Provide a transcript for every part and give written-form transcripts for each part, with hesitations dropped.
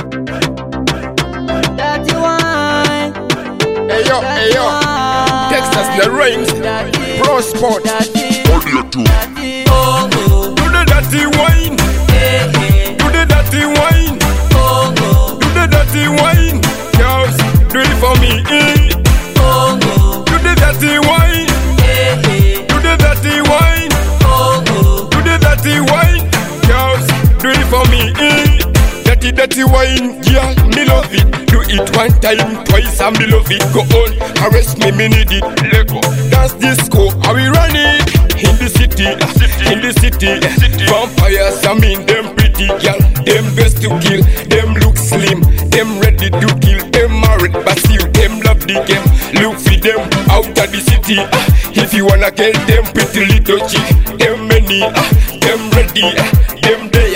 Dirty wine. Hey yo, Texas the rings, Pro Sport. Audio 2. Do the dirty wine. Do the dirty wine. Do the dirty wine. Girls, do it for me. Do the dirty wine. Do the dirty wine. Do the dirty wine. Girls, do it for me. Dirty wine, yeah, me love it. Do it one time, twice, and me love it. Go on, caress me, me need it. Let go, dance disco, how we run it? In the city, in the city. Vampires, I mean them pretty girl. Them best to kill, them look slim. Them ready to kill, them married, but still them love the game. Look for them out of the city. If you wanna get them pretty little chick, them many, them ready, them there.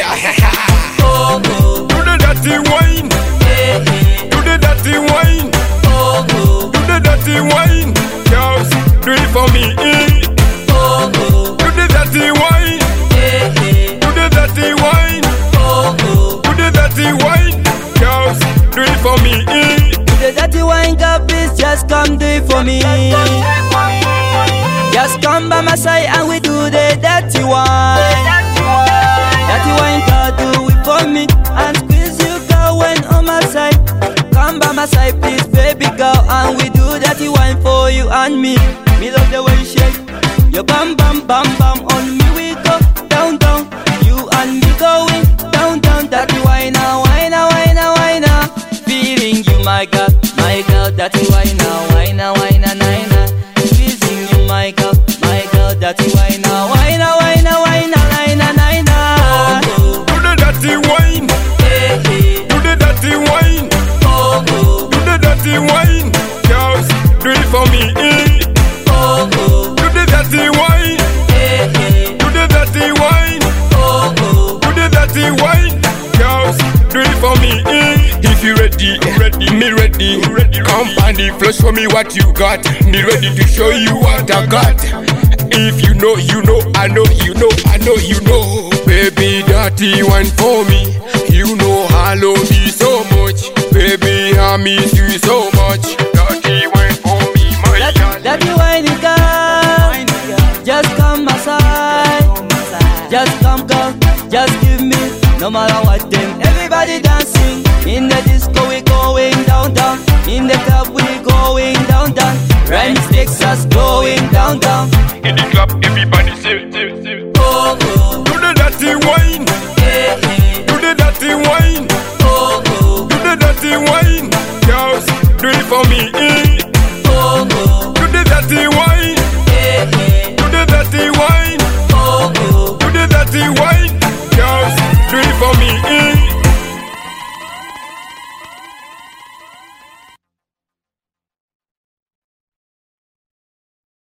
Do the dirty wine. Do the dirty wine. Do the dirty wine. Girls, do it for me. Do the dirty wine. Do the dirty wine. Do the dirty wine. Girls, do it for me. Do the dirty wine, girl, please just come do it for me. Just come by my side and we do the dirty wine. Dirty wine, girl, do it for me. And squeeze you, girl, when on my side. Come by my side, please, baby girl, and we do dirty wine for you and me. Me love the way you shake. Your bam bam bam bam on me we go down down. You and me going down down. Dirty wine now, wine now, wine now, wine now. Feeling you, my girl, dirty wine now, wine now, wine now, wine now. Squeezing you, my girl, dirty wine now, wine now, wine now, wine now, wine now, wine now. Do the dirty wine. Do the dirty wine. Do the dirty wine. Girls, do it for me. Do the dirty wine. Do the dirty wine. Do the dirty wine. Girls, do it for me. If you ready, me ready. Come on the flush for me what you got. Me ready to show you what I got. If you know, you know, I know, you know, I know, you know. Baby, dirty wine for me. You know I love you so much. Baby, I miss you so much. Dirty wine for me, my girl. Dirty wine, girl. Just come my side. Just come, girl. Just give me. No matter what them. Everybody dancing. In the disco we going down down. In the club we going down down. Rhymes Texas going down down. In the club everybody say. Do the dirty wine. Do the dirty wine. Do the dirty wine. Girls, do it for me.